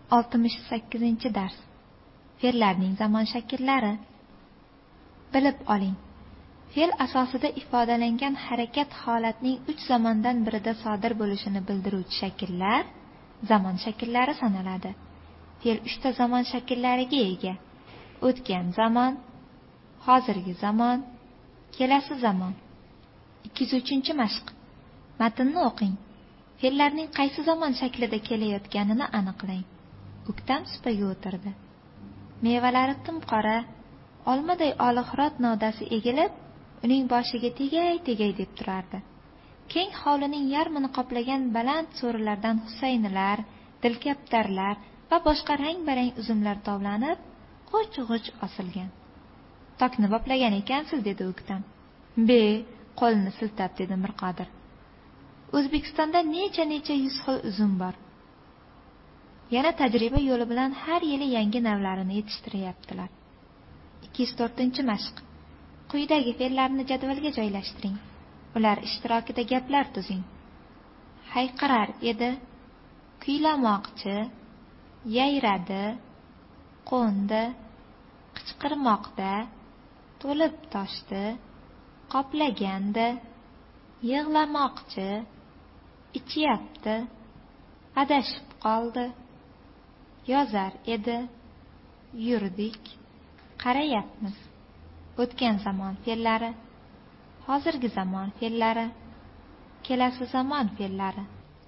68-dars. Fe'llarning zamon shakllari. Bilib oling. Fe'l asosida ifodalangan harakat holatning 3 zamondan birida sodir bo'lishini bildiruvchi shakllar zamon shakllari sanaladi. Fe'l 3 ta zamon shakllariga ega: o'tgan zamon, hozirgi zamon, kelasi zamon. 203-mashq. Matnni o'qing. Fe'llarning qaysi zamon shaklida kelayotganini aniqlang. O'ktam supaga o'tirdi. Mevalari timqora, olmaday olixirot novdasi egilib, uning boshiga tegay deb turardi. Keng hovlining yarmini qoplagan baland so'rilardan husaynilar, dilkaptarlar va boshqa rang-barang uzumlar tovlanib, g'uj-g'uj osilgan. Tokni boplagan ekansiz, dedi O'ktam. Qo'lini siltab dedi Mirqodir. O'zbekistonda necha yuz xil uzum bor. Yana tajriba yo'li bilan har yili yangi navlarini yetishtiryaptilar. 204-mashq. Quyidagi fe'llarni jadvalga joylashtiring. Ular ishtirokida gaplar tuzing. Hayqirar edi, kuylamoqchi, yayradi, qo'ndi, qichqirmoqda, to'lib toshdi, qoplagandi, yig'lamoqchi, ichyapti, adashib qoldi, yozar edi, yurdik, qarayapmiz. O'tgan zamon fe'llari, hozirgi zamon fe'llari, kelasi zamon fe'llari.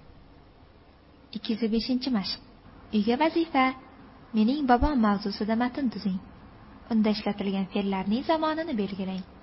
205-mashq. Uyga vazifa: mening bobom mavzusida matn tuzing. Unda ishlatilgan fe'llarning zamonini belgilang.